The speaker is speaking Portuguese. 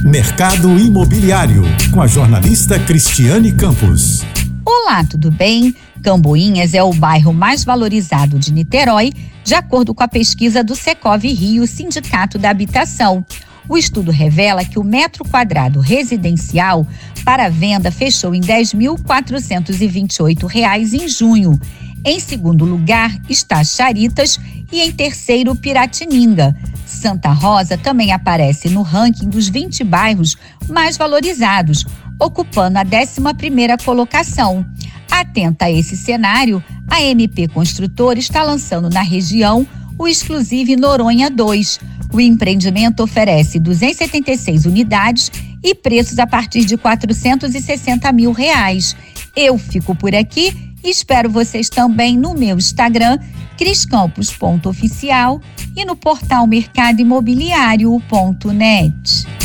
Mercado Imobiliário, com a jornalista Cristiane Campos. Olá, tudo bem? Camboinhas é o bairro mais valorizado de Niterói, de acordo com a pesquisa do Secov Rio, Sindicato da Habitação. O estudo revela que o metro quadrado residencial para venda fechou em R$ 10.428 em junho. Em segundo lugar está Charitas e em terceiro Piratininga. Santa Rosa também aparece no ranking dos 20 bairros mais valorizados, ocupando a 11ª colocação. Atenta a esse cenário, a MP Construtora está lançando na região o Exclusive Noronha 2. O empreendimento oferece 276 unidades e preços a partir de R$ 460 mil. Eu fico por aqui e espero vocês também no meu Instagram, criscampos.oficial, e no portal mercadoimobiliario.net.